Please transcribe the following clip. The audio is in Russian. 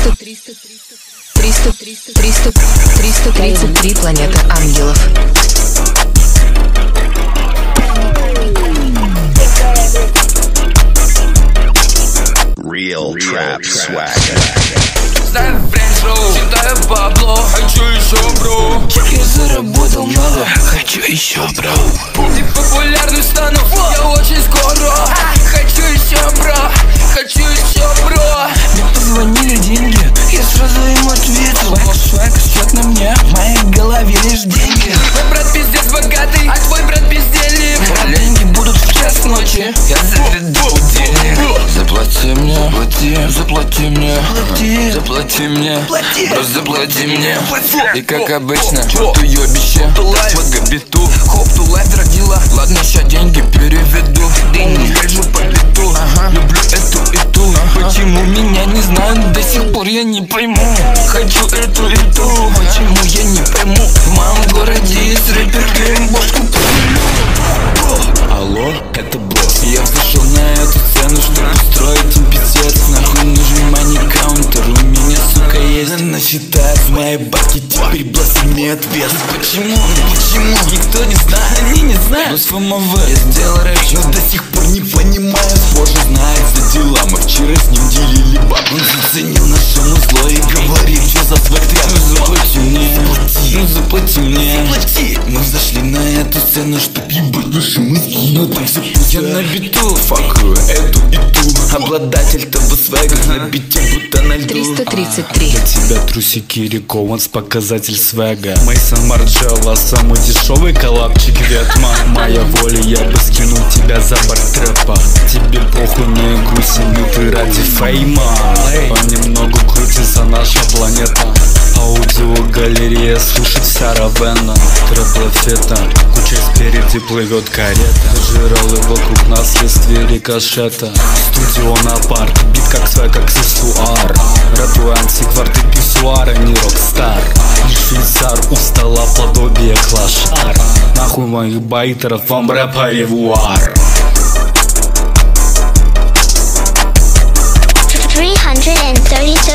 333 планета ангелов. Real trap swagger. Ставь бренд-шоу, считаю бабло, хочу еще, бро. Я заработал мало, хочу еще, бро. Ты популярным стану, я очень скоро. Хочу еще, бро, хочу еще, бро. Мне позвонили деньги, я сразу им ответил. Свайк, счет на мне, в моей голове лишь деньги. Твой брат пиздец богатый, а твой брат бездельник. Деньги будут в час ночи, я заведу будильник. Заплати мне, заплати мне, заплати мне, просто заплати мне. И как обычно, уебище, свага биту, хоп, ту лайф родила. Ладно, ща деньги переведу, езжу по биту, люблю эту и ту. Почему меня не знают, до сих пор я не пойму. Хочу эту и ту, почему я не пойму. В моем городе есть рэпер, я им бошку повелю. Алло, это босс. Я взошел на эту сцену, чтобы устроить им пиздец. Нахуй нужен мани-каунтер, у меня, сука, есть. Она считает в моей баке, теперь бласти мне ответ. Почему? Никто не знает, они не знают. Но с ФМВ я сделал рэп, но до сих пор не понимаю. Позже знает за дела, мы вчера с ним делили баб. Он заценил наше музло и говорит, что за свой тряп. Ну заплати мне, заплати мне. Мы зашли на эту сцену, чтоб ебать наши мозги. Но там все пусто, я на биту, факую эту и ту. Обладатель того свега, на бите будто на льду. 333. Для тебя трусики Рико, онс показатель свега. Мейсон Марджелла, самый дешевый коллапчик Ветман. Моя воля, я бы скинул тебя за борт трэпа. Тебе похуй на игру ты ради фейма. Понемногу крутится наша планета. Аудиогалерея слушать вся Равенна. Трэп-лафета, куча спереди плывет карета. Жиралы вокруг нас следствие рикошета. Студио на парк, бит как свек аксессуар. Рэпу антиквар, ты писсуар, а не рокстар. Не швейцар, у стола подобие клашар. Нахуй моих байтеров, вам рэпа ревуар. 333